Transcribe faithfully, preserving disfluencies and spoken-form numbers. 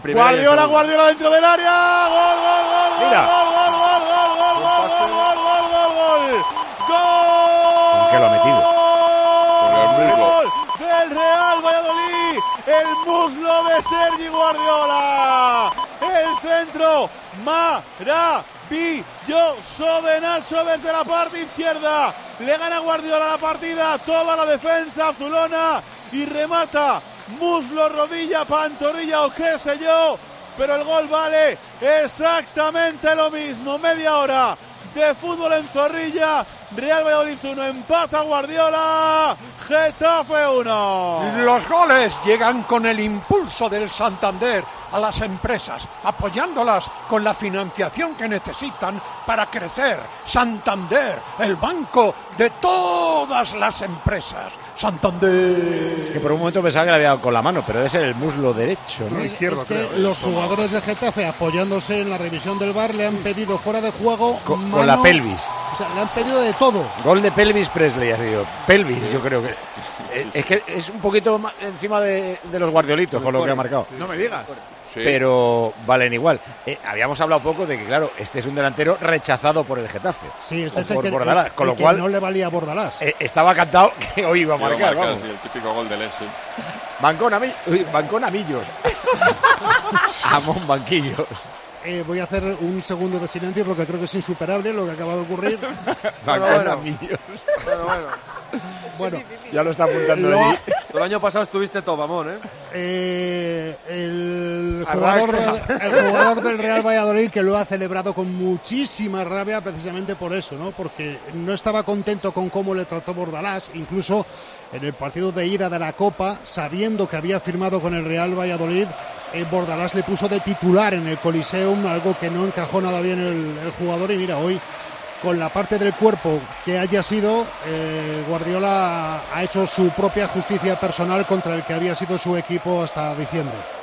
Guardiola, Guardiola dentro del área. Gol, gol, gol, Mira. gol, gol, gol, gol, gol, gol, gol, gol, gol, gol, gol. ¿Con qué lo ha metido? Gol del Real Valladolid. El muslo de Sergi Guardiola. El centro maravilloso de Nacho desde la parte izquierda. Le gana Guardiola la partida. Toda la defensa azulona. Y remata. Muslo, rodilla, pantorrilla o qué sé yo, pero el gol vale exactamente lo mismo. Media hora de fútbol en Zorrilla. Real Valladolid uno, empata Guardiola. Getafe uno. Los goles llegan con el impulso del Santander a las empresas, apoyándolas con la financiación que necesitan para crecer. Santander, el banco de todas las empresas. Santander. Es que por un momento pensaba que le había dado con la mano, pero debe ser el muslo derecho, ¿no? Sí, izquierdo, es que creo, los eso, jugadores de Getafe, apoyándose en la revisión del V A R, le han pedido fuera de juego Con, mano, con la pelvis. O sea, le han pedido de todo. Gol de pelvis Presley ha sido. Pelvis, yo creo que. Es, es que es un poquito más encima de, de los guardiolitos con lo que ha marcado. No me digas. Sí. Pero valen igual. Eh, habíamos hablado poco de que, claro, este es un delantero rechazado por el Getafe. Sí, este O es el por que, Bordalás, el- con lo el que cual no le valía a Bordalás. eh, estaba cantado que hoy iba a Iba a marcar. marcar, Vamos. sí, el típico gol del S. Bancón, ami uy, Bancón Amillos. Amón Banquillos. Eh, voy a hacer un segundo de silencio porque creo que es insuperable lo que acaba de ocurrir. Bancón bueno. Amillos. Bueno, bueno. Bueno, Ya lo está apuntando Lo- allí. El año pasado estuviste todo, mamón, ¿eh? eh, el, Arranca. jugador, el jugador del Real Valladolid, que lo ha celebrado con muchísima rabia precisamente por eso, ¿no? Porque no estaba contento con cómo le trató Bordalás, incluso en el partido de ida de la Copa, sabiendo que había firmado con el Real Valladolid, eh, Bordalás le puso de titular en el Coliseum, algo que no encajó nada bien el, el jugador, y mira, hoy con la parte del cuerpo que haya sido, eh, Guardiola ha hecho su propia justicia personal contra el que había sido su equipo hasta diciembre.